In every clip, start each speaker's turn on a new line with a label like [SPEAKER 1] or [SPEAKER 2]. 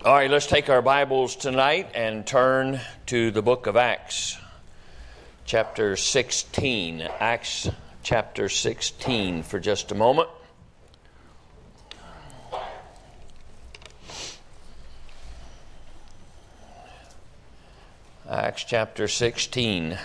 [SPEAKER 1] All right, let's take our Bibles tonight and turn to the book of Acts, chapter 16. Acts chapter 16 for just a moment. Acts chapter 16.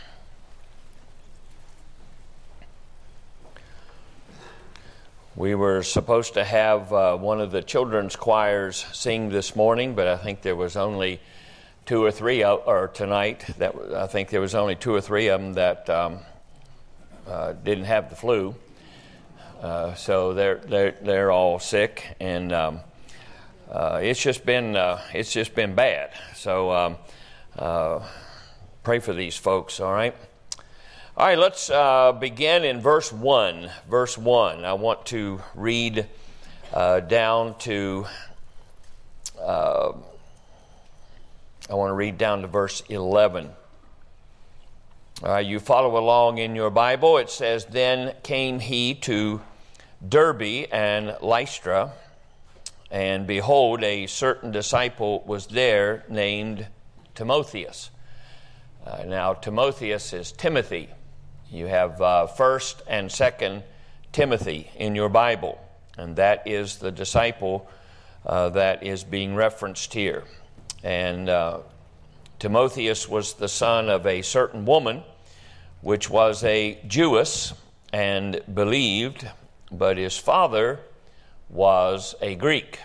[SPEAKER 1] We were supposed to have one of the children's choirs sing this morning, but I think there was only two or three, or tonight, I think there was only two or three of them that didn't have the flu. So they're all sick, and it's just been bad. So pray for these folks. All right. All right, let's begin in verse 1. Verse 1. I want to read down to verse 11. You follow along in your Bible. It says, "Then came he to Derbe and Lystra, and behold, a certain disciple was there named Timotheus." Now, Timotheus is Timothy. You have 1st and 2nd Timothy in your Bible, and that is the disciple that is being referenced here. And Timotheus was the son of a certain woman, which was a Jewess and believed, but his father was a Greek,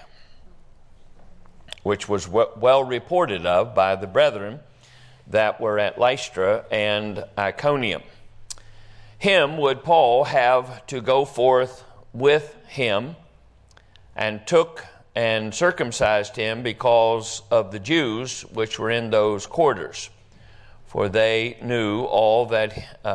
[SPEAKER 1] which was well reported of by the brethren that were at Lystra and Iconium. Him would Paul have to go forth with him, and took and circumcised him because of the Jews which were in those quarters, for they knew all that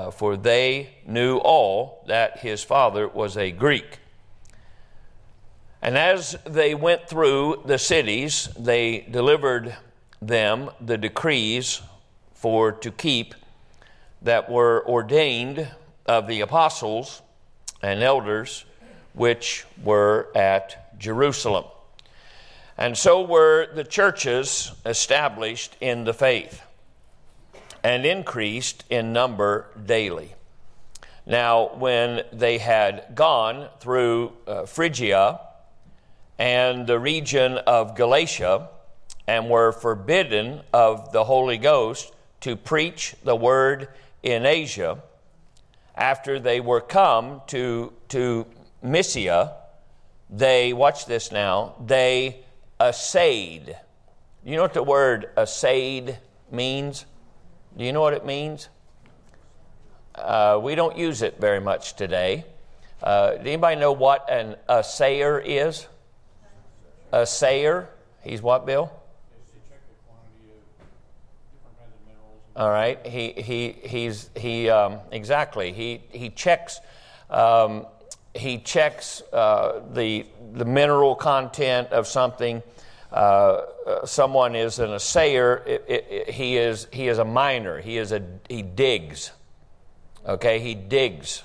[SPEAKER 1] his father was a Greek. And as they went through the cities, they delivered them the decrees for to keep that were ordained of the apostles and elders which were at Jerusalem. And so were the churches established in the faith, and increased in number daily. Now, when they had gone through Phrygia and the region of Galatia, and were forbidden of the Holy Ghost to preach the word in Asia, after they were come to Mysia, they, watch this now, they assayed. You know what the word assayed means? Do you know what it means? We don't use it very much today. Does anybody know what an assayer is? Assayer? He's what, Bill? All right. Exactly. He checks the mineral content of something. Someone is an assayer. He is a miner. He digs. Okay. He digs.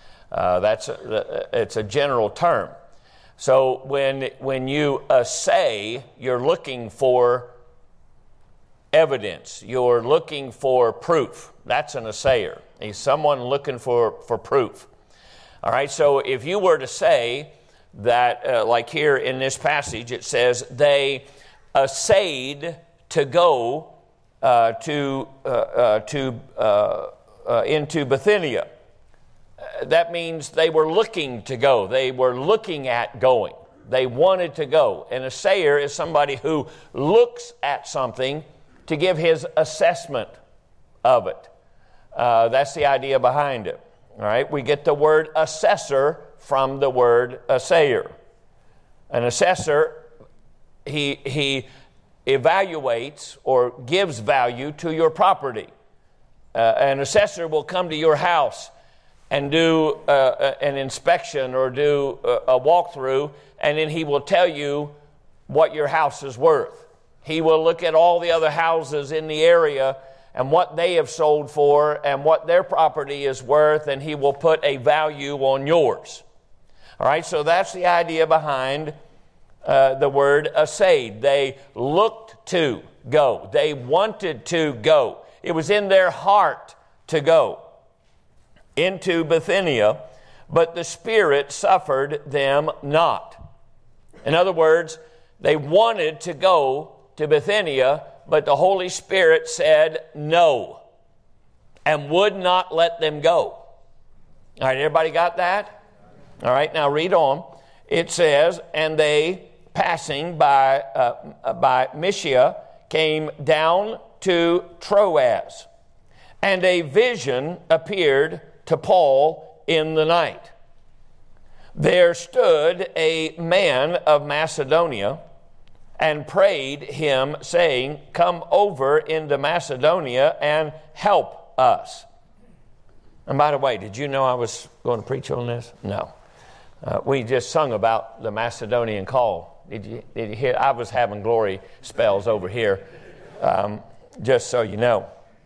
[SPEAKER 1] It's a general term. So when you assay, you're looking for evidence. You're looking for proof. That's an assayer. He's someone looking for proof. All right, so if you were to say that, like here in this passage, it says they assayed to go into Bithynia. That means they were looking to go. They were looking at going. They wanted to go. An assayer is somebody who looks at something to give his assessment of it. That's the idea behind it. All right, we get the word assessor from the word assayer. An assessor, he evaluates or gives value to your property. An assessor will come to your house and do an inspection or do a walkthrough, and then he will tell you what your house is worth. He will look at all the other houses in the area and what they have sold for and what their property is worth, and he will put a value on yours. All right, so that's the idea behind the word assayed. They looked to go. They wanted to go. It was in their heart to go into Bithynia, but the Spirit suffered them not. In other words, they wanted to go to Bithynia, but the Holy Spirit said no and would not let them go. All right, everybody got that? All right, now read on. It says, and they, passing by Mysia, came down to Troas, and a vision appeared to Paul in the night. There stood a man of Macedonia and prayed him, saying, come over into Macedonia and help us. And by the way, did you know I was going to preach on this? No. We just sung about the Macedonian call. Did you hear? I was having glory spells over here, just so you know.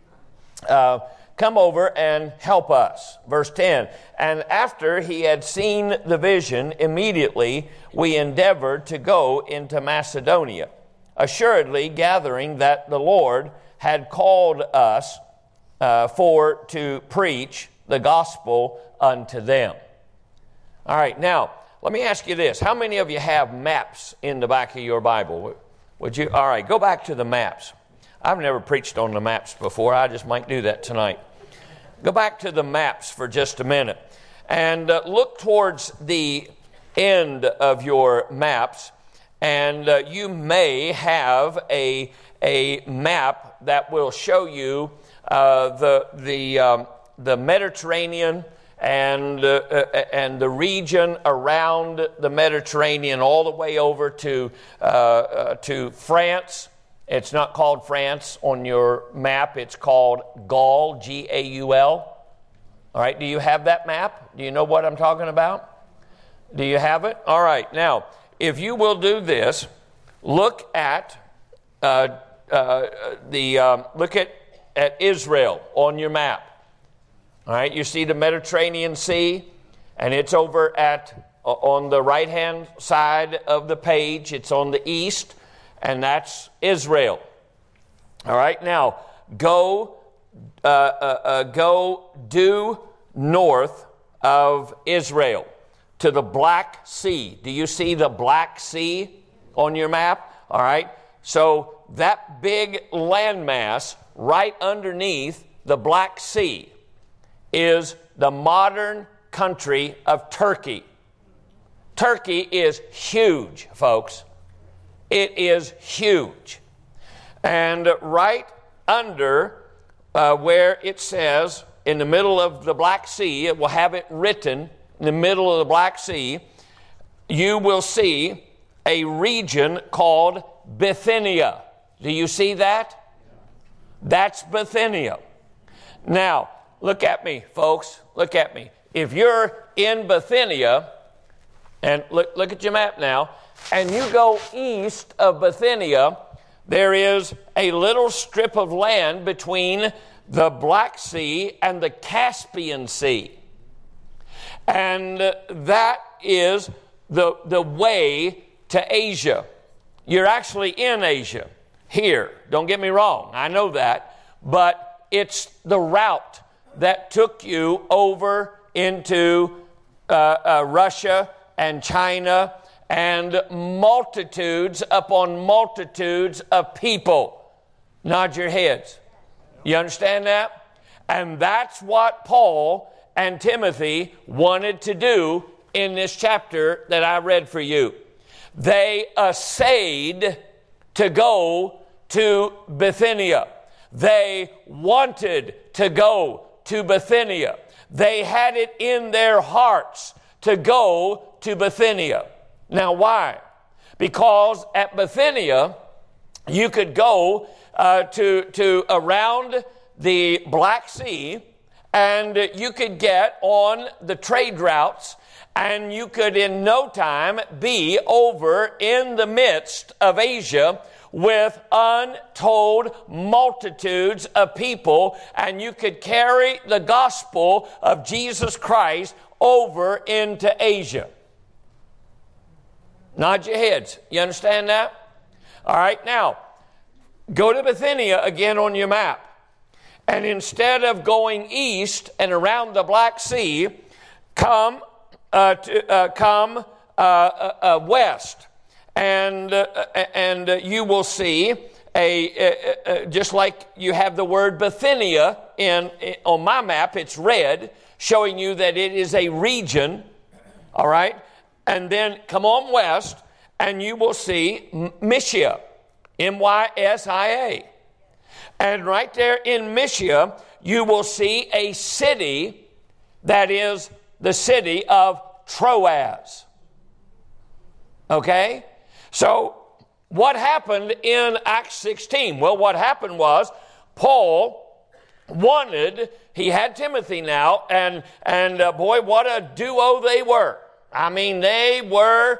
[SPEAKER 1] Come over and help us. Verse 10, and after he had seen the vision, immediately we endeavored to go into Macedonia, assuredly gathering that the Lord had called us to preach the gospel unto them. All right, now, let me ask you this. How many of you have maps in the back of your Bible? Would you? All right, go back to the maps. I've never preached on the maps before. I just might do that tonight. Go back to the maps for just a minute and look towards the end of your maps, and you may have a map that will show you the Mediterranean and the region around the Mediterranean all the way over to France. It's not called France on your map. It's called Gaul, G-A-U-L. All right, do you have that map? Do you know what I'm talking about? Do you have it? All right, now, if you will do this, look at Israel on your map. All right, you see the Mediterranean Sea, and it's over on the right-hand side of the page. It's on the east, and that's Israel. All right, now go due north of Israel to the Black Sea. Do you see the Black Sea on your map? All right, so that big landmass right underneath the Black Sea is the modern country of Turkey. Turkey is huge, folks. It is huge. And right under where it says, in the middle of the Black Sea, it will have it written in the middle of the Black Sea, you will see a region called Bithynia. Do you see that? That's Bithynia. Now, look at me, folks. Look at me. If you're in Bithynia, and look at your map now, and you go east of Bithynia, there is a little strip of land between the Black Sea and the Caspian Sea. And that is the way to Asia. You're actually in Asia here. Don't get me wrong. I know that. But it's the route that took you over into Russia and China and multitudes upon multitudes of people. Nod your heads. You understand that? And that's what Paul and Timothy wanted to do in this chapter that I read for you. They essayed to go to Bithynia. They wanted to go to Bithynia. They had it in their hearts to go to Bithynia. Now, why? Because at Bithynia, you could go to around the Black Sea, and you could get on the trade routes, and you could in no time be over in the midst of Asia with untold multitudes of people, and you could carry the gospel of Jesus Christ over into Asia. Nod your heads. You understand that? All right, now, go to Bithynia again on your map. And instead of going east and around the Black Sea, come west. And you will see just like you have the word Bithynia on my map, it's red, showing you that it is a region. All right? And then come on west, and you will see Mysia, M-Y-S-I-A. And right there in Mysia, you will see a city that is the city of Troas. Okay? So, what happened in Acts 16? Well, what happened was Paul he had Timothy now, and boy, what a duo they were. I mean, they were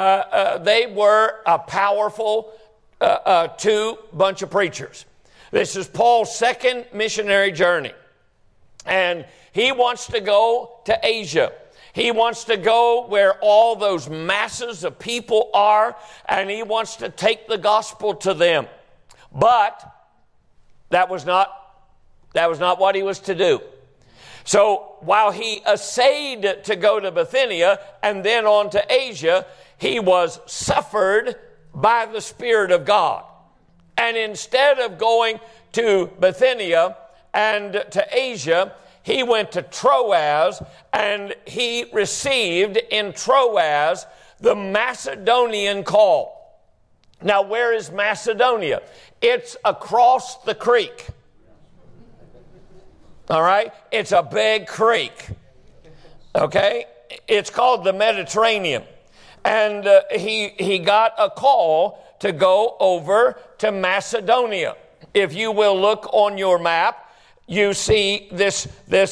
[SPEAKER 1] a powerful two bunch of preachers. This is Paul's second missionary journey. And he wants to go to Asia. He wants to go where all those masses of people are, and he wants to take the gospel to them. But that was not what he was to do. So while he essayed to go to Bithynia and then on to Asia, he was suffered by the Spirit of God. And instead of going to Bithynia and to Asia, he went to Troas, and he received in Troas the Macedonian call. Now, where is Macedonia? It's across the creek. All right? It's a big creek. Okay? It's called the Mediterranean. And he got a call to go over to Macedonia. If you will look on your map, you see this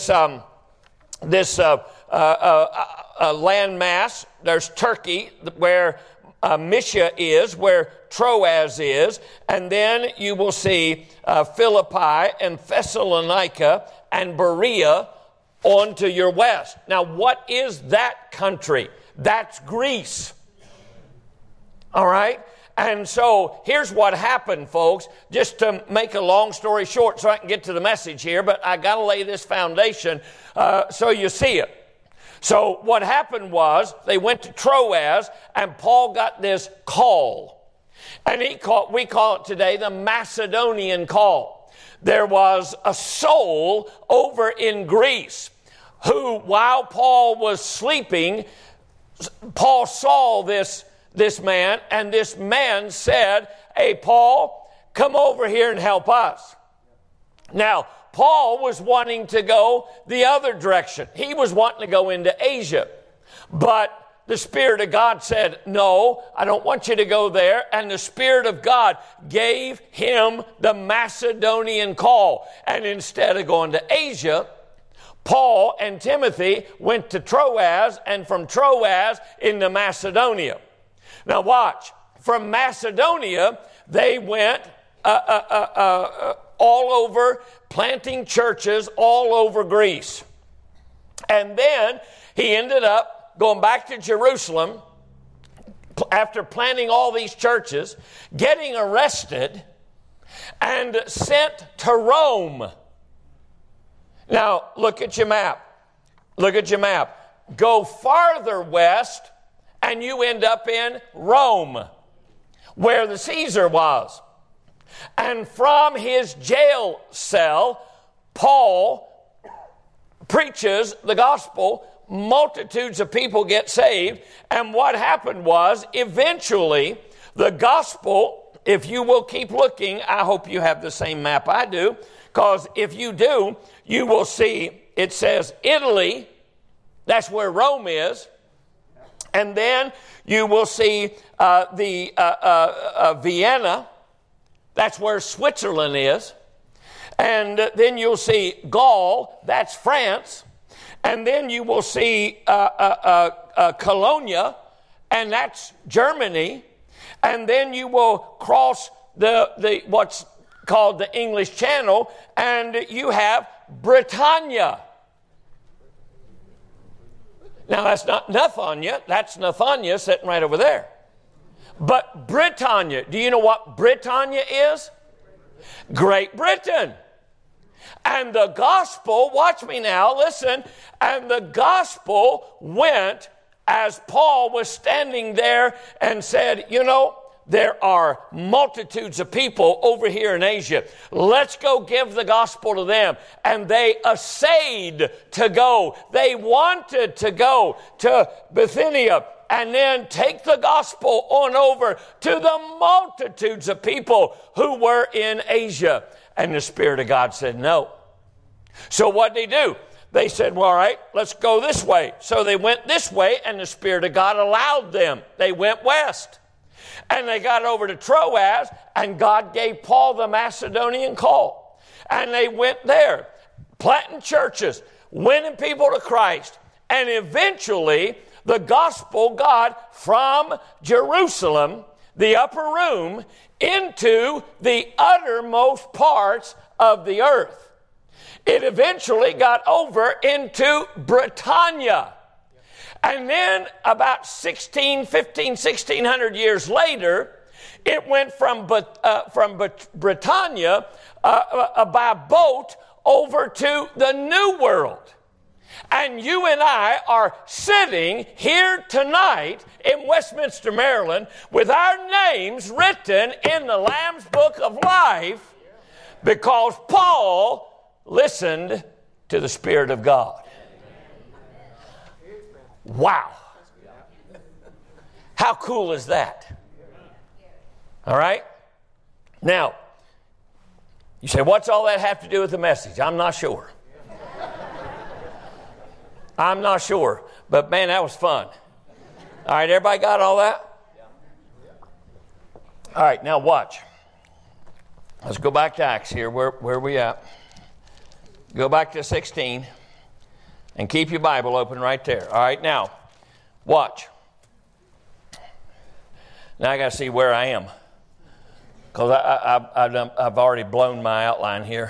[SPEAKER 1] landmass. There's Turkey, where Mysia is, where Troas is, and then you will see Philippi and Thessalonica and Berea on to your west. Now, what is that country? That's Greece. All right? And so here's what happened, folks, just to make a long story short so I can get to the message here, but I got to lay this foundation so you see it. So what happened was they went to Troas, and Paul got this call. And we call it today the Macedonian call. There was a soul over in Greece who, while Paul was sleeping, Paul saw this man, and this man said, "Hey, Paul, come over here and help us." Now, Paul was wanting to go the other direction. He was wanting to go into Asia. But the Spirit of God said, "No, I don't want you to go there." And the Spirit of God gave him the Macedonian call. And instead of going to Asia, Paul and Timothy went to Troas, and from Troas into Macedonia. Now watch. From Macedonia, they went all over, planting churches all over Greece. And then he ended up going back to Jerusalem after planting all these churches, getting arrested, and sent to Rome. Now, look at your map. Look at your map. Go farther west, and you end up in Rome, where the Caesar was. And from his jail cell, Paul preaches the gospel. Multitudes of people get saved. And what happened was, eventually, the gospel, if you will keep looking, I hope you have the same map I do, because if you do, you will see it says Italy. That's where Rome is. And then you will see Vienna. That's where Switzerland is. And then you'll see Gaul. That's France. And then you will see Colonia. And that's Germany. And then you will cross the what's called the English Channel. And you have Britannia. Now, that's not Nathania. That's Nathania sitting right over there. But Britannia, do you know what Britannia is? Great Britain. And the gospel, watch me now, listen, and the gospel went as Paul was standing there and said, you know, there are multitudes of people over here in Asia. Let's go give the gospel to them. And they essayed to go. They wanted to go to Bithynia and then take the gospel on over to the multitudes of people who were in Asia. And the Spirit of God said no. So what did they do? They said, well, all right, let's go this way. So they went this way, and the Spirit of God allowed them. They went west. And they got over to Troas, and God gave Paul the Macedonian call. And they went there, planting churches, winning people to Christ. And eventually, the gospel got from Jerusalem, the upper room, into the uttermost parts of the earth. It eventually got over into Britannia. And then about 1600 years later, it went from Britannia by boat over to the New World. And you and I are sitting here tonight in Westminster, Maryland, with our names written in the Lamb's Book of Life because Paul listened to the Spirit of God. Wow. How cool is that? All right? Now, you say, what's all that have to do with the message? I'm not sure. I'm not sure. But man, that was fun. All right, everybody got all that? All right, now watch. Let's go back to Acts here. Where are we at? Go back to 16. And keep your Bible open right there. All right, now, watch. Now I got to see where I am. Because I've already blown my outline here.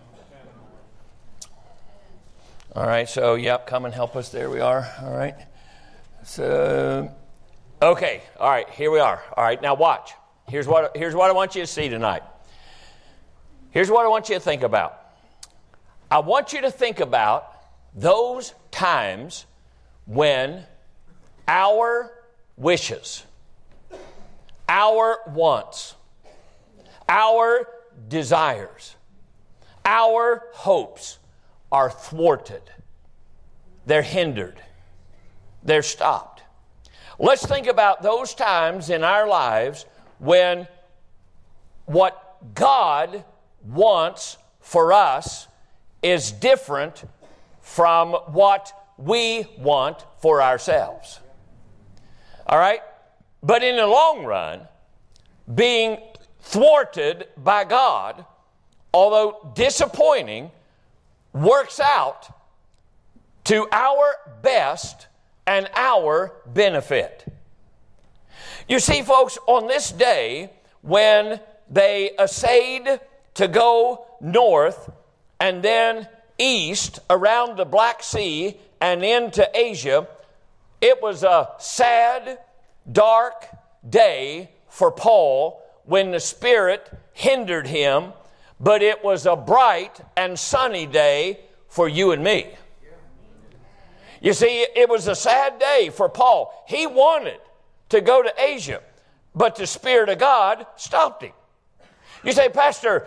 [SPEAKER 1] All right, so, yep, come and help us. There we are. All right. So, okay. All right, here we are. All right, now watch. Here's what I want you to see tonight. Here's what I want you to think about. I want you to think about those times when our wishes, our wants, our desires, our hopes are thwarted. They're hindered. They're stopped. Let's think about those times in our lives when what God wants for us is different from what we want for ourselves. All right? But in the long run, being thwarted by God, although disappointing, works out to our best and our benefit. You see, folks, on this day, when they essayed to go north and then east around the Black Sea and into Asia, it was a sad, dark day for Paul when the Spirit hindered him, but it was a bright and sunny day for you and me. You see, it was a sad day for Paul. He wanted to go to Asia, but the Spirit of God stopped him. You say, Pastor,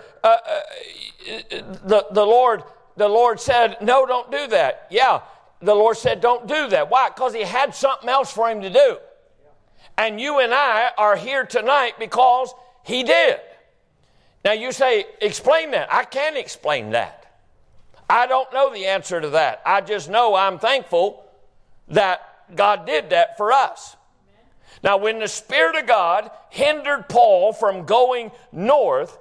[SPEAKER 1] the Lord said, no, don't do that. Yeah, the Lord said, don't do that. Why? Because He had something else for him to do. And you and I are here tonight because He did. Now you say, explain that. I can't explain that. I don't know the answer to that. I just know I'm thankful that God did that for us. Now, when the Spirit of God hindered Paul from going north,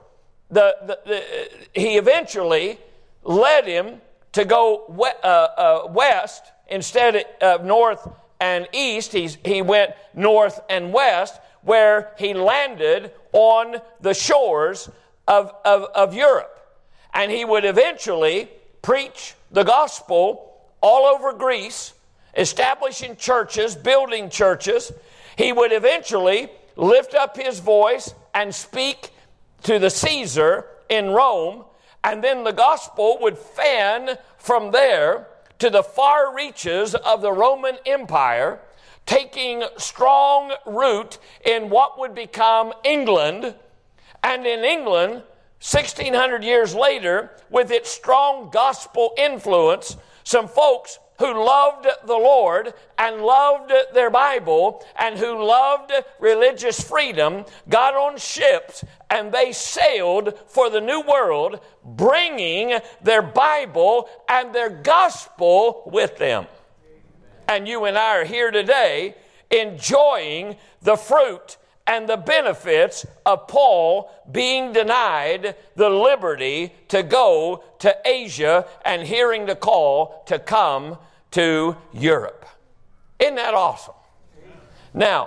[SPEAKER 1] he eventually led him to go west instead of north and east. He went north and west, where he landed on the shores of Europe. And he would eventually preach the gospel all over Greece, establishing churches, building churches. He would eventually lift up his voice and speak to the Caesar in Rome, and then the gospel would fan from there to the far reaches of the Roman Empire, taking strong root in what would become England. And in England, 1,600 years later, with its strong gospel influence, some folks who loved the Lord and loved their Bible and who loved religious freedom got on ships and they sailed for the New World, bringing their Bible and their gospel with them. And you and I are here today enjoying the fruit and the benefits of Paul being denied the liberty to go to Asia and hearing the call to come to Europe. Isn't that awesome? Now,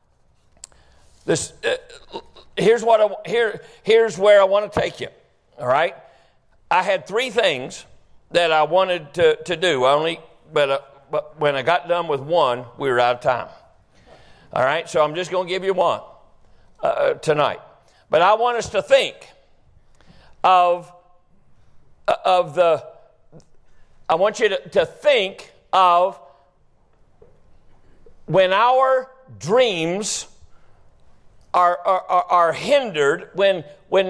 [SPEAKER 1] here's where I want to take you. All right, I had three things that I wanted to do. But when I got done with one, we were out of time. All right, so I'm just going to give you one tonight. But I want us to think I want you to think of when our dreams are hindered, when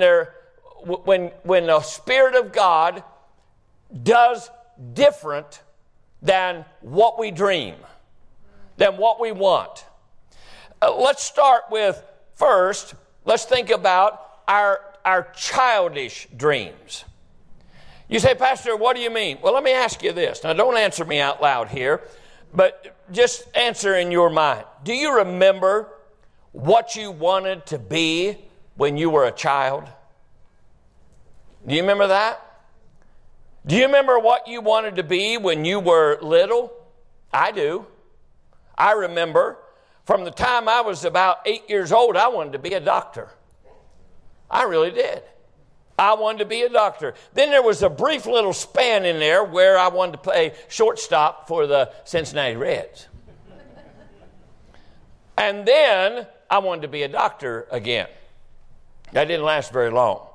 [SPEAKER 1] the Spirit of God does different than what we dream, than what we want. Let's start with, first, let's think about our childish dreams. You say, Pastor, what do you mean? Well, let me ask you this. Now, don't answer me out loud here, but just answer in your mind. Do you remember what you wanted to be when you were a child? Do you remember that? Do you remember what you wanted to be when you were little? I do. I remember from the time I was about 8 years old, I wanted to be a doctor. I really did. I wanted to be a doctor. Then there was a brief little span in there where I wanted to play shortstop for the Cincinnati Reds. And then I wanted to be a doctor again. That didn't last very long.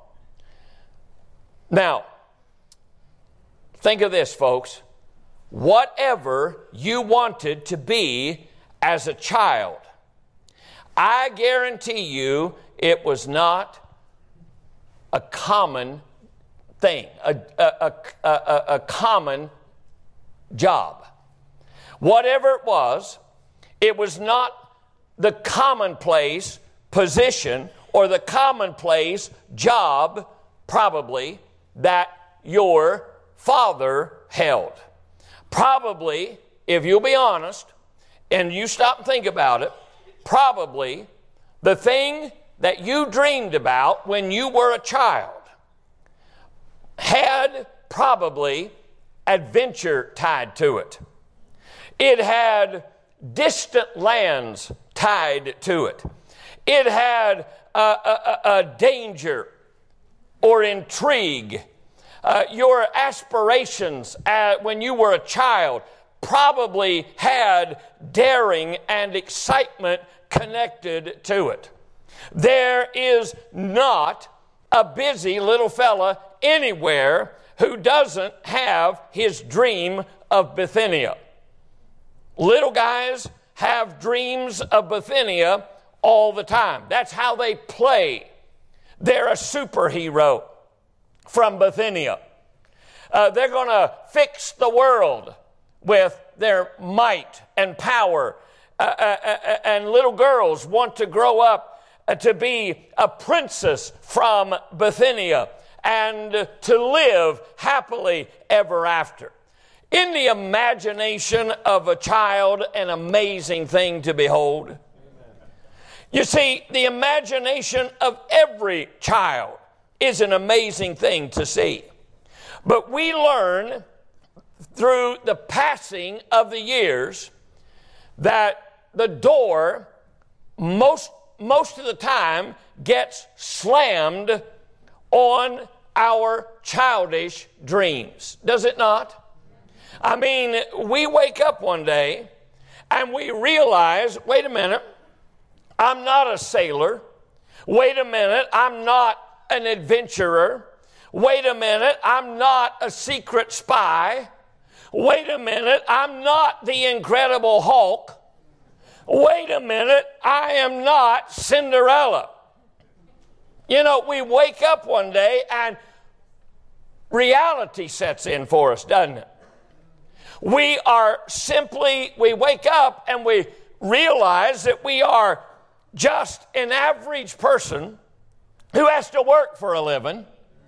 [SPEAKER 1] Now, think of this, folks. Whatever you wanted to be as a child, I guarantee you it was not a common thing, a common job. Whatever it was not the commonplace position or the commonplace job, probably, that your father held. Probably, if you'll be honest, and you stop and think about it, probably the thing that you dreamed about when you were a child had probably adventure tied to it. It had distant lands tied to it. It had a danger or intrigue. Your aspirations when you were a child probably had daring and excitement connected to it. There is not a busy little fella anywhere who doesn't have his dream of Bithynia. Little guys have dreams of Bithynia all the time. That's how they play. They're a superhero from Bithynia. They're going to fix the world with their might and power. And little girls want to grow up to be a princess from Bithynia and to live happily ever after. In the imagination of a child, an amazing thing to behold. You see, the imagination of every child is an amazing thing to see. But we learn through the passing of the years that the door most of the time gets slammed on our childish dreams. Does it not? I mean, we wake up one day and we realize, wait a minute, I'm not a sailor. Wait a minute, I'm not an adventurer. Wait a minute, I'm not a secret spy. Wait a minute, I'm not the Incredible Hulk. Wait a minute, I am not Cinderella. You know, we wake up one day and reality sets in for us, doesn't it? We wake up and we realize that we are just an average person who has to work for a living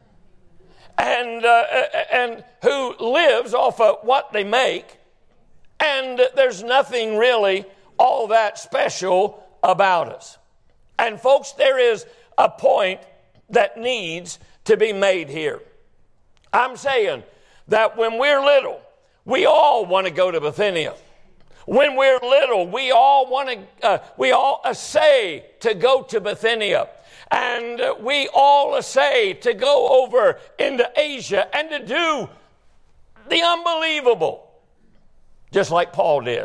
[SPEAKER 1] and who lives off of what they make, and there's nothing really all that special about us. And folks, there is a point that needs to be made here. I'm saying that when we're little, we all want to go to Bithynia. When we're little, we all essay to go to Bithynia. And we all essay to go over into Asia and to do the unbelievable, just like Paul did.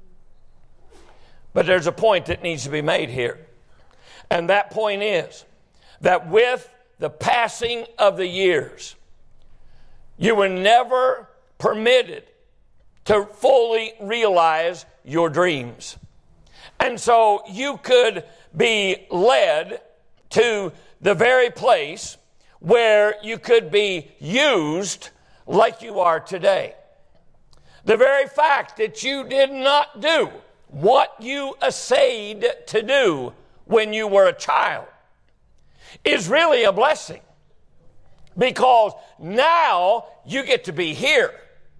[SPEAKER 1] But there's a point that needs to be made here. And that point is that with the passing of the years, you were never permitted to fully realize your dreams. And so you could be led to the very place where you could be used like you are today. The very fact that you did not do what you essayed to do when you were a child is really a blessing, because now you get to be here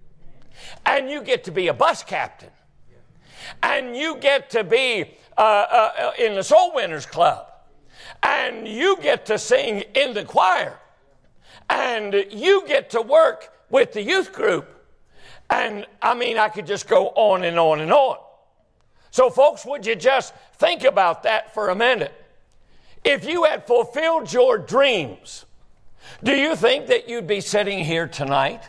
[SPEAKER 1] and you get to be a bus captain and you get to be in the Soul Winners Club and you get to sing in the choir and you get to work with the youth group. And I mean, I could just go on and on and on. So folks, would you just think about that for a minute? If you had fulfilled your dreams, do you think that you'd be sitting here tonight?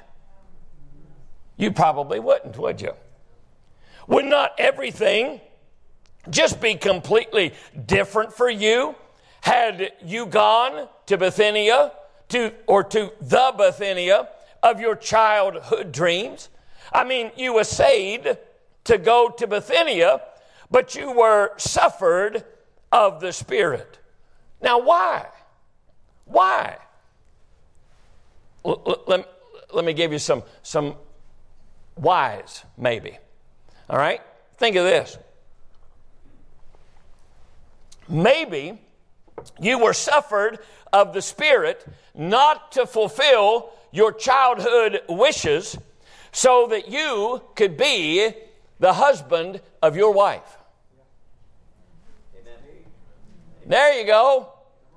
[SPEAKER 1] You probably wouldn't, would you? Would not everything just be completely different for you had you gone to Bithynia, to the Bithynia of your childhood dreams? I mean, you essayed to go to Bithynia, but you were suffered of the Spirit. Now, why? Why? Let me give you some whys, maybe. All right? Think of this. Maybe you were suffered of the Spirit not to fulfill your childhood wishes so that you could be the husband of your wife. Amen. There you go.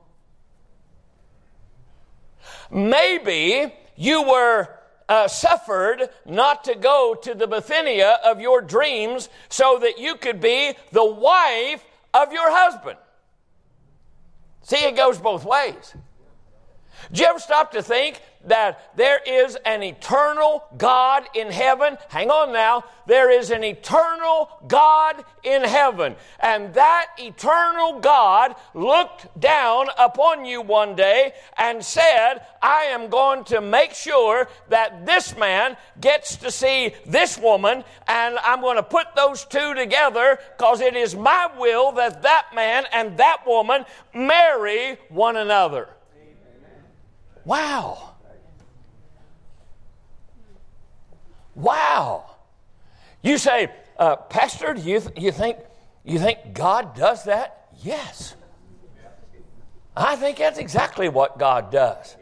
[SPEAKER 1] Maybe you were suffered not to go to the Bithynia of your dreams so that you could be the wife of your husband. See, it goes both ways. Do you ever stop to think that there is an eternal God in heaven? Hang on now. There is an eternal God in heaven. And that eternal God looked down upon you one day and said, I am going to make sure that this man gets to see this woman, and I'm going to put those two together because it is my will that that man and that woman marry one another. Wow. Wow. You say, Pastor, do you think God does that? Yes. I think that's exactly what God does.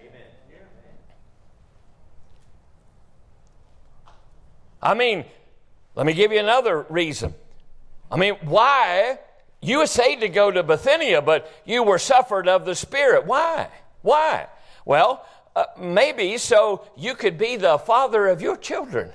[SPEAKER 1] I mean, let me give you another reason. I mean, why you essayed to go to Bithynia, but you were suffered of the Spirit? Why? Why? Well, maybe so you could be the father of your children.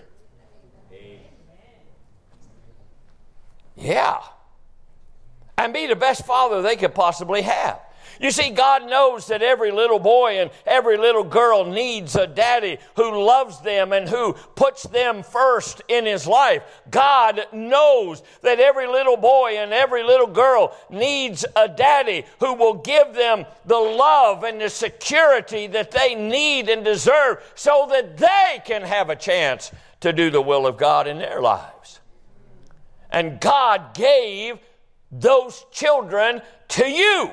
[SPEAKER 1] Yeah. And be the best father they could possibly have. You see, God knows that every little boy and every little girl needs a daddy who loves them and who puts them first in his life. God knows that every little boy and every little girl needs a daddy who will give them the love and the security that they need and deserve so that they can have a chance to do the will of God in their lives. And God gave those children to you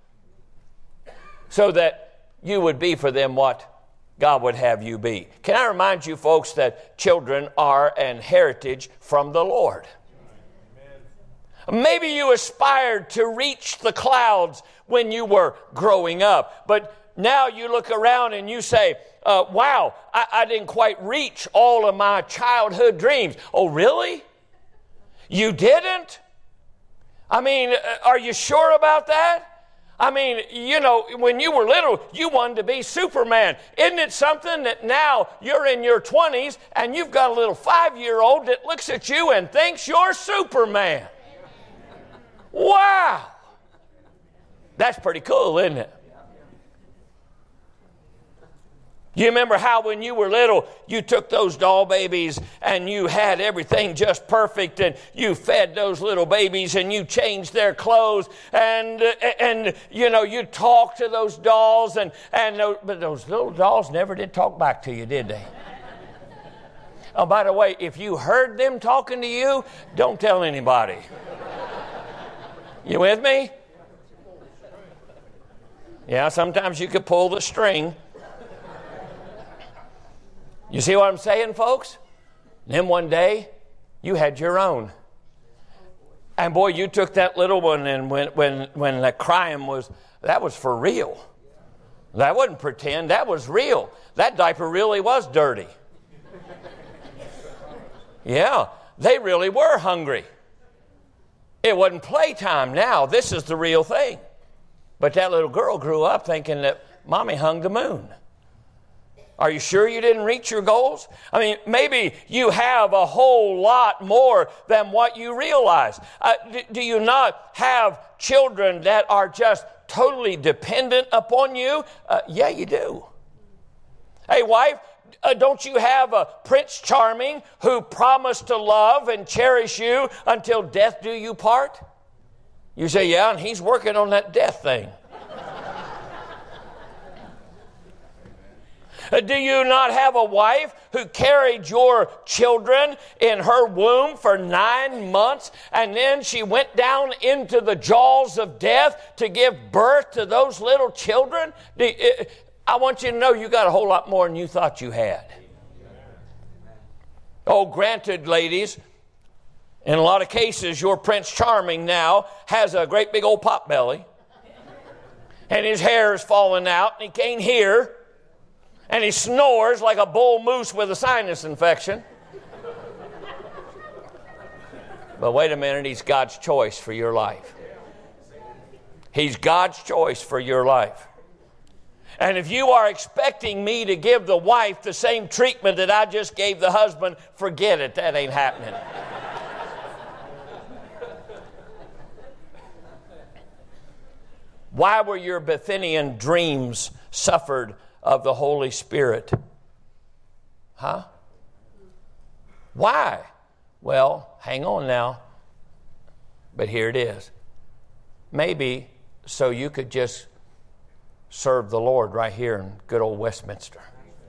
[SPEAKER 1] so that you would be for them what God would have you be. Can I remind you, folks, that children are an heritage from the Lord? Maybe you aspired to reach the clouds when you were growing up, but now you look around and you say, wow, I didn't quite reach all of my childhood dreams. Oh, really? You didn't? I mean, are you sure about that? I mean, you know, when you were little, you wanted to be Superman. Isn't it something that now you're in your 20s and you've got a little 5-year-old that looks at you and thinks you're Superman? Wow! That's pretty cool, isn't it? You remember how when you were little, you took those doll babies and you had everything just perfect and you fed those little babies and you changed their clothes and you know, you talked to those dolls but those little dolls never did talk back to you, did they? Oh, by the way, if you heard them talking to you, don't tell anybody. You with me? Yeah, sometimes you could pull the string. You see what I'm saying, folks? Then one day, you had your own. And boy, you took that little one and when the crying that was for real. That wasn't pretend, that was real. That diaper really was dirty. Yeah, they really were hungry. It wasn't playtime now. This is the real thing. But that little girl grew up thinking that Mommy hung the moon. Are you sure you didn't reach your goals? I mean, maybe you have a whole lot more than what you realize. Do you not have children that are just totally dependent upon you? Yeah, you do. Hey, wife, don't you have a Prince Charming who promised to love and cherish you until death do you part? You say, yeah, and he's working on that death thing. Do you not have a wife who carried your children in her womb for 9 months and then she went down into the jaws of death to give birth to those little children? I want you to know you got a whole lot more than you thought you had. Oh, granted, ladies, in a lot of cases, your Prince Charming now has a great big old pot belly and his hair is falling out and he can't hear. And he snores like a bull moose with a sinus infection. But wait a minute, he's God's choice for your life. He's God's choice for your life. And if you are expecting me to give the wife the same treatment that I just gave the husband, forget it, that ain't happening. Why were your Bithynian dreams suffered of the Holy Spirit? Huh? Why? Well, hang on now. But here it is. Maybe so you could just serve the Lord right here in good old Westminster.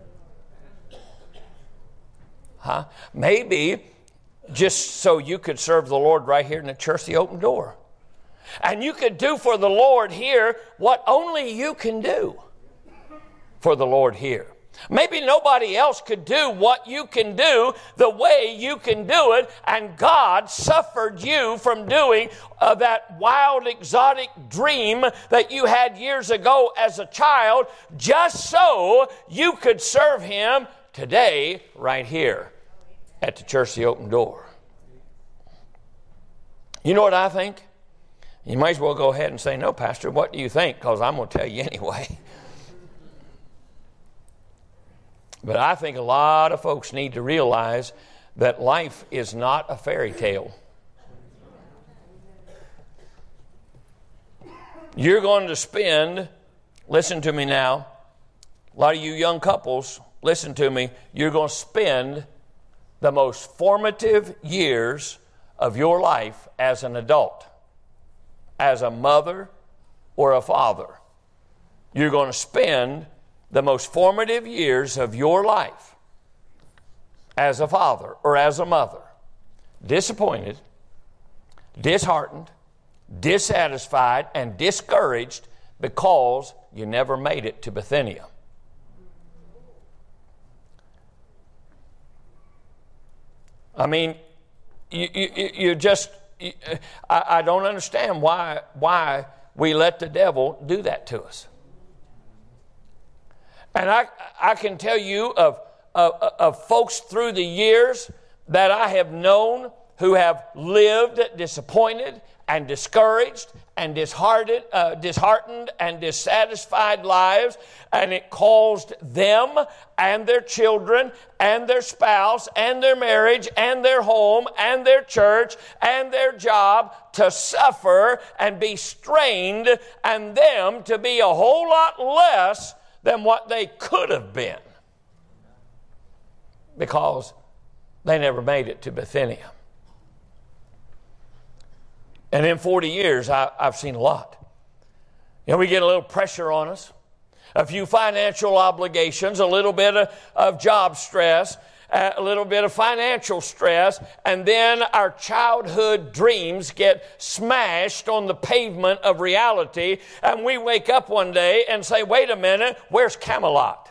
[SPEAKER 1] Huh? Maybe just so you could serve the Lord right here in the Church of the Open Door. And you could do for the Lord here what only you can do for the Lord here. Maybe nobody else could do what you can do the way you can do it, and God suffered you from doing that wild, exotic dream that you had years ago as a child, just so you could serve Him today right here at the Church of the Open Door. You know what I think? You might as well go ahead and say, no, Pastor, what do you think? Because I'm going to tell you anyway. But I think a lot of folks need to realize that life is not a fairy tale. You're going to spend, listen to me now, a lot of you young couples, listen to me, you're going to spend the most formative years of your life as an adult, as a mother or a father. You're going to spend the most formative years of your life as a father or as a mother, disappointed, disheartened, dissatisfied, and discouraged because you never made it to Bithynia. I mean, you just, I don't understand why we let the devil do that to us. And I can tell you of folks through the years that I have known who have lived disappointed and discouraged and disheartened and dissatisfied lives, and it caused them and their children and their spouse and their marriage and their home and their church and their job to suffer and be strained, and them to be a whole lot less than what they could have been because they never made it to Bithynia. And in 40 years, I've seen a lot. You know, we get a little pressure on us, a few financial obligations, a little bit of job stress, a little bit of financial stress, and then our childhood dreams get smashed on the pavement of reality, and we wake up one day and say, wait a minute, where's Camelot?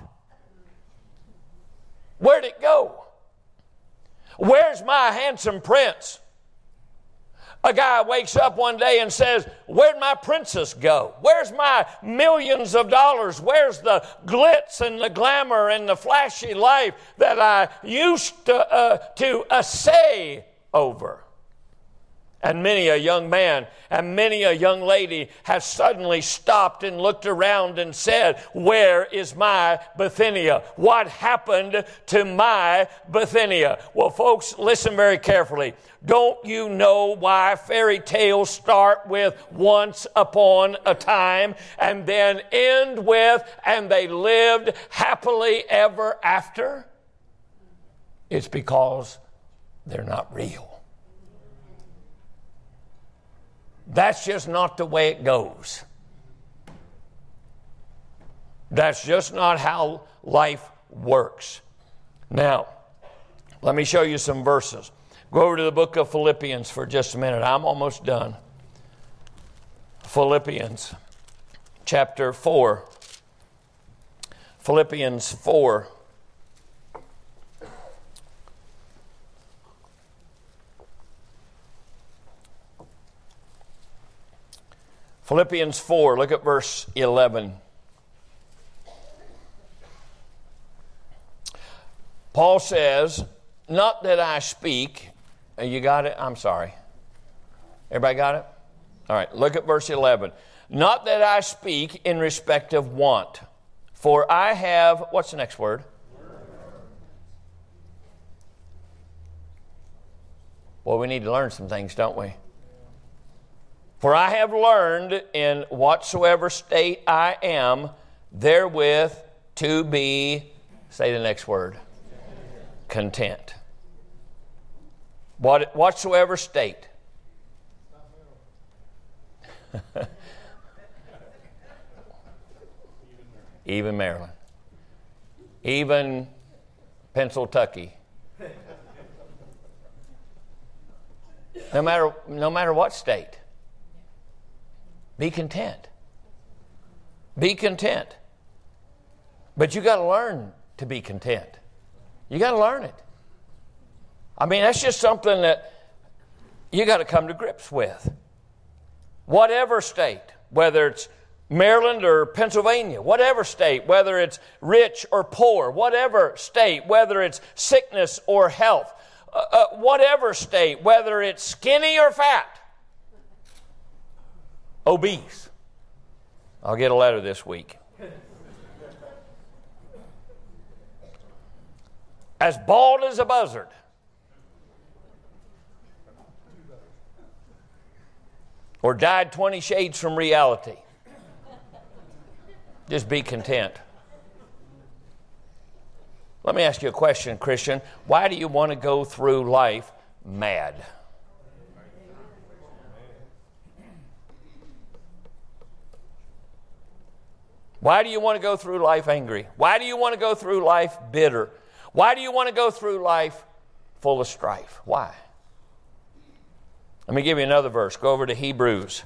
[SPEAKER 1] Where'd it go? Where's my handsome prince? A guy wakes up one day and says, where'd my princess go? Where's my millions of dollars? Where's the glitz and the glamour and the flashy life that I used to essay over? And many a young man and many a young lady has suddenly stopped and looked around and said, where is my Bithynia? What happened to my Bithynia? Well, folks, listen very carefully. Don't you know why fairy tales start with once upon a time and then end with, and they lived happily ever after? It's because they're not real. That's just not the way it goes. That's just not how life works. Now, let me show you some verses. Go over to the book of Philippians for just a minute. I'm almost done. Philippians chapter 4. Philippians 4. Philippians 4, look at verse 11. Paul says, not that I speak. You got it? I'm sorry. Everybody got it? All right, look at verse 11. Not that I speak in respect of want, for I have, what's the next word? Well, we need to learn some things, don't we? For I have learned in whatsoever state I am, therewith to be, say the next word, content. Whatsoever state. Even Maryland. Even Pennsylvania. No matter what state. Be content. Be content. But you got to learn to be content. You got to learn it. I mean, that's just something that you got to come to grips with. Whatever state, whether it's Maryland or Pennsylvania, whatever state, whether it's rich or poor, whatever state, whether it's sickness or health, whatever state, whether it's skinny or fat, obese. I'll get a letter this week. As bald as a buzzard. Or dyed 20 shades from reality. Just be content. Let me ask you a question, Christian. Why do you want to go through life mad? Why do you want to go through life angry? Why do you want to go through life bitter? Why do you want to go through life full of strife? Why? Let me give you another verse. Go over to Hebrews.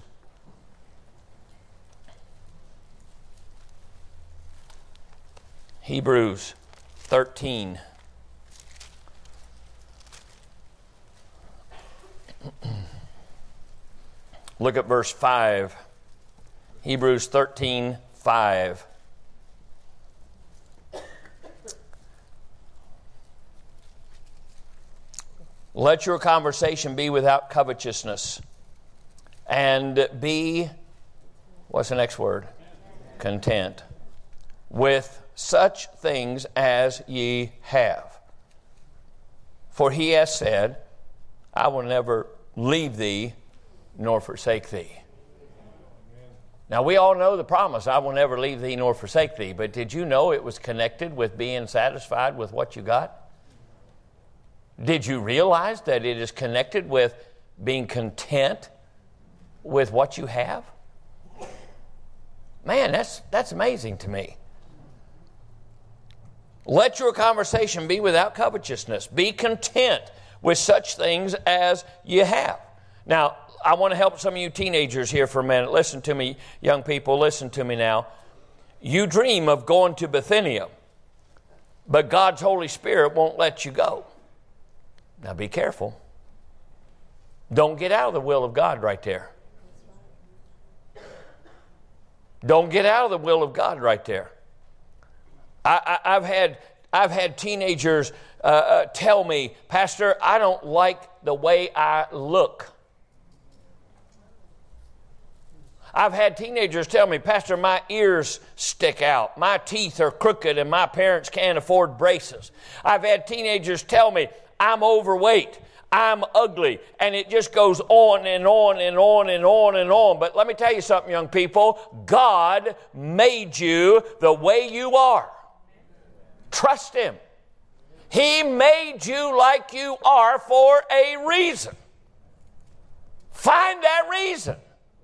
[SPEAKER 1] Hebrews 13. Look at verse 5. Hebrews 13, 5. Let your conversation be without covetousness, and be, what's the next word? Content. With such things as ye have. For he has said, I will never leave thee nor forsake thee. Now we all know the promise, I will never leave thee nor forsake thee. But did you know it was connected with being satisfied with what you got? Did you realize that it is connected with being content with what you have? Man, that's amazing to me. Let your conversation be without covetousness. Be content with such things as you have. Now, I want to help some of you teenagers here for a minute. Listen to me, young people. Listen to me now. You dream of going to Bithynia, but God's Holy Spirit won't let you go. Now be careful. Don't get out of the will of God right there. Don't get out of the will of God right there. I've had teenagers tell me, Pastor, I don't like the way I look. I've had teenagers tell me, Pastor, my ears stick out. My teeth are crooked and my parents can't afford braces. I've had teenagers tell me, I'm overweight. I'm ugly. And it just goes on and on and on and on and on. But let me tell you something, young people. God made you the way you are. Trust Him. He made you like you are for a reason. Find that reason.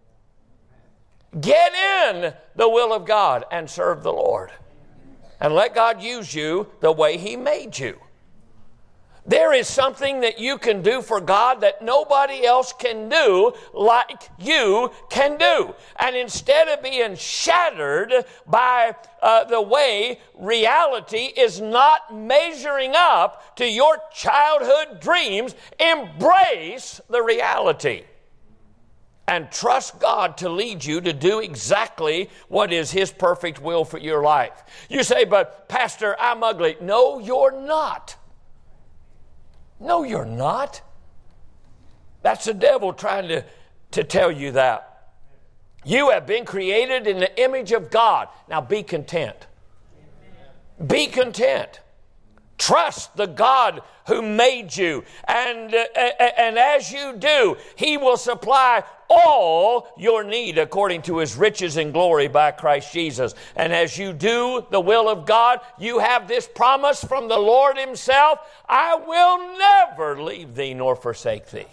[SPEAKER 1] Get in the will of God and serve the Lord. And let God use you the way He made you. There is something that you can do for God that nobody else can do like you can do. And instead of being shattered by the way reality is not measuring up to your childhood dreams, embrace the reality. And trust God to lead you to do exactly what is His perfect will for your life. You say, but Pastor, I'm ugly. No, you're not. No, you're not. That's the devil trying to tell you that. You have been created in the image of God. Now be content. Be content. Trust the God who made you. And as you do, He will supply all your need according to His riches and glory by Christ Jesus. And as you do the will of God, you have this promise from the Lord Himself, I will never leave thee nor forsake thee.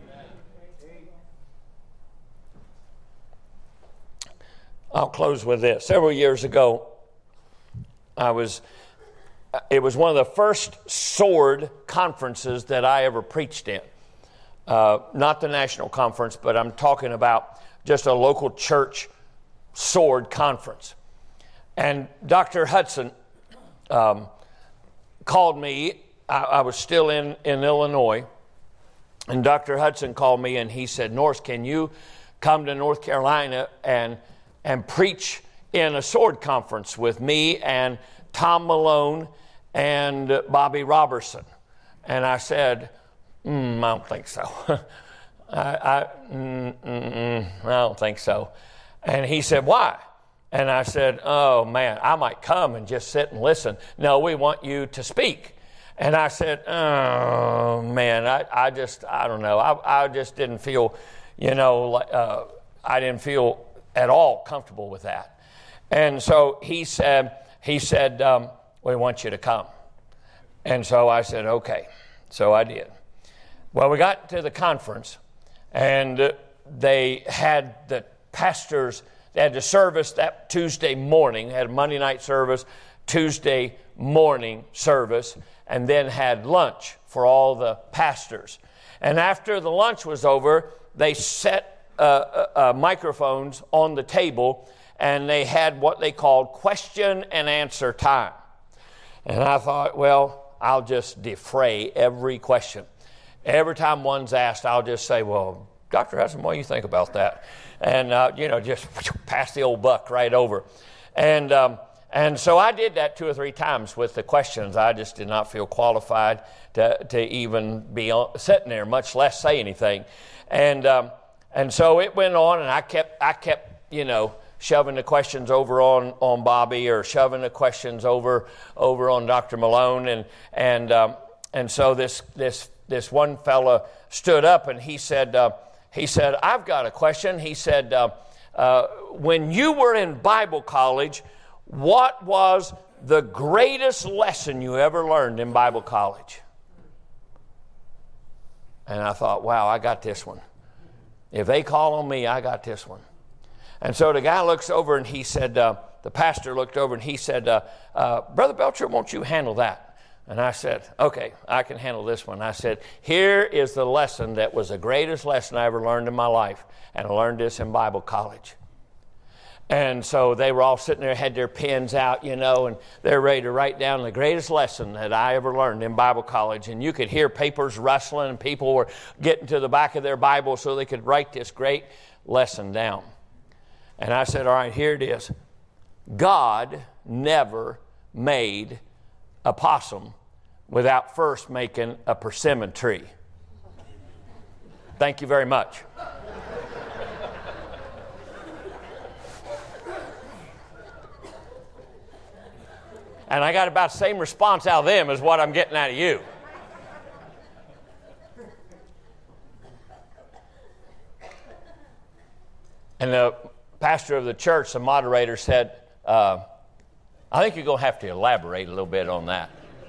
[SPEAKER 1] I'll close with this. Several years ago, it was one of the first sword conferences that I ever preached in. Not the national conference, but I'm talking about just a local church sword conference. And Dr. Hudson called me. I was still in Illinois. And Dr. Hudson called me and he said, Norris, can you come to North Carolina and preach in a sword conference with me and Tom Malone and Bobby Robertson? And I said, I don't think so. I don't think so. And he said, why? And I said, oh man, I might come and just sit and listen. No, we want you to speak. And I said, oh man, I don't know. I just didn't feel, I didn't feel at all comfortable with that. And so he said, we want you to come. And so I said, okay. So I did. Well, we got to the conference, and they had the pastors, they had the service that Tuesday morning, had a Monday night service, Tuesday morning service, and then had lunch for all the pastors. And after the lunch was over, they set microphones on the table, and they had what they called question and answer time. And I thought, well, I'll just defray every question. Every time one's asked, I'll just say, well, Dr. Hudson, what do you think about that? And, just pass the old buck right over. And so I did that 2 or 3 times with the questions. I just did not feel qualified to even be sitting there, much less say anything. And so it went on, and I kept shoving the questions over on Bobby, or shoving the questions over on Dr. Malone, and so this one fella stood up, and he said, I've got a question. He said, when you were in Bible college, what was the greatest lesson you ever learned in Bible college? And I thought, wow, I got this one. If they call on me, I got this one. And so the guy looks over, and he said, the pastor looked over, and he said, Brother Belcher, won't you handle that? And I said, okay, I can handle this one. I said, here is the lesson that was the greatest lesson I ever learned in my life. And I learned this in Bible college. And so they were all sitting there, had their pens out, and they're ready to write down the greatest lesson that I ever learned in Bible college. And you could hear papers rustling, and people were getting to the back of their Bible so they could write this great lesson down. And I said, all right, here it is. God never made a possum without first making a persimmon tree. Thank you very much. And I got about the same response out of them as what I'm getting out of you. And the pastor of the church, the moderator, said, I think you're going to have to elaborate a little bit on that.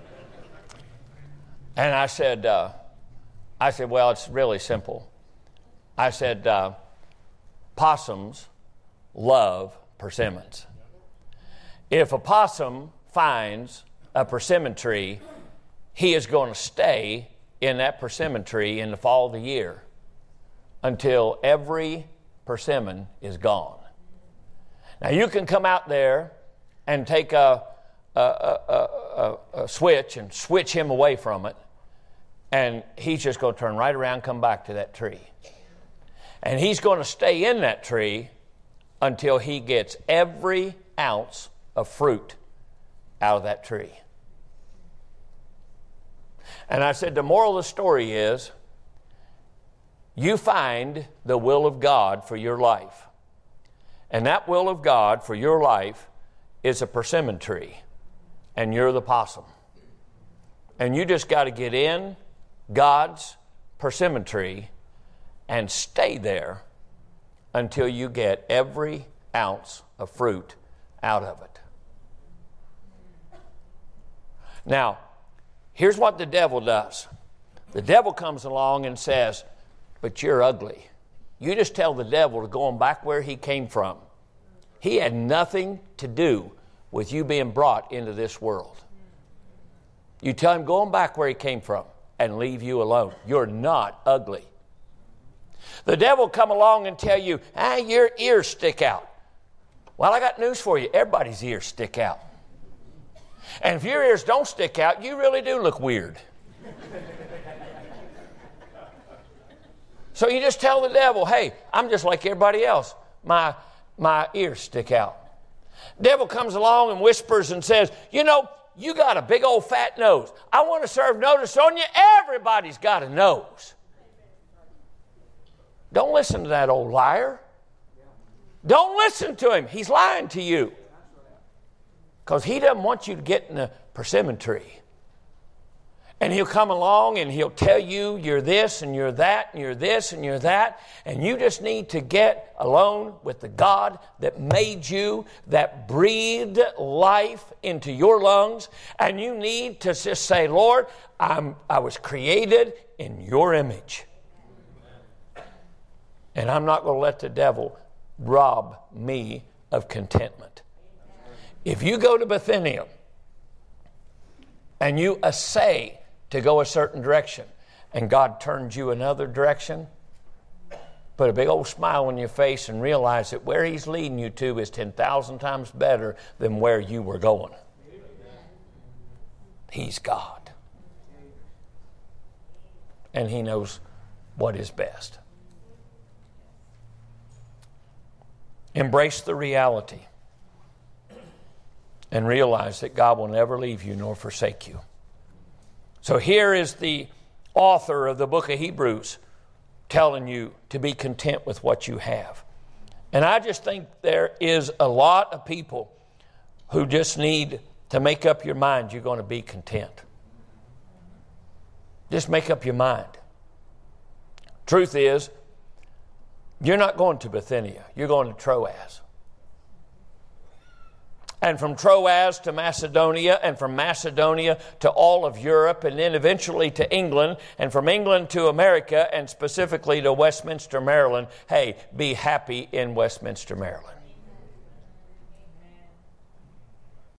[SPEAKER 1] And I said, well, it's really simple. I said, possums love persimmons. If a possum finds a persimmon tree, he is going to stay in that persimmon tree in the fall of the year until every persimmon is gone. Now, you can come out there and take a switch and switch him away from it, and he's just going to turn right around and come back to that tree. And he's going to stay in that tree until he gets every ounce of fruit out of that tree. And I said, the moral of the story is, you find the will of God for your life. And that will of God for your life is a persimmon tree, and you're the possum. And you just got to get in God's persimmon tree and stay there until you get every ounce of fruit out of it. Now, here's what the devil does. The devil comes along and says, but you're ugly. You just tell the devil to go on back where he came from. He had nothing to do with you being brought into this world. You tell him, go on back where he came from and leave you alone. You're not ugly. The devil come along and tell you, your ears stick out. Well, I got news for you. Everybody's ears stick out. And if your ears don't stick out, you really do look weird. So you just tell the devil, hey, I'm just like everybody else. My ears stick out. Devil comes along and whispers and says, you got a big old fat nose. I want to serve notice on you. Everybody's got a nose. Don't listen to that old liar. Don't listen to him. He's lying to you. Because he doesn't want you to get in a persimmon tree. And he'll come along and he'll tell you you're this and you're that and you're this and you're that. And you just need to get alone with the God that made you, that breathed life into your lungs. And you need to just say, Lord, I was created in your image. And I'm not going to let the devil rob me of contentment. If you go to Bithynia and you essay to go a certain direction, and God turns you another direction, put a big old smile on your face and realize that where He's leading you to is 10,000 times better than where you were going. He's God. And He knows what is best. Embrace the reality and realize that God will never leave you nor forsake you. So here is the author of the book of Hebrews telling you to be content with what you have. And I just think there is a lot of people who just need to make up your mind you're going to be content. Just make up your mind. Truth is, you're not going to Bithynia. You're going to Troas. And from Troas to Macedonia, and from Macedonia to all of Europe, and then eventually to England, and from England to America, and specifically to Westminster, Maryland. Hey, be happy in Westminster, Maryland.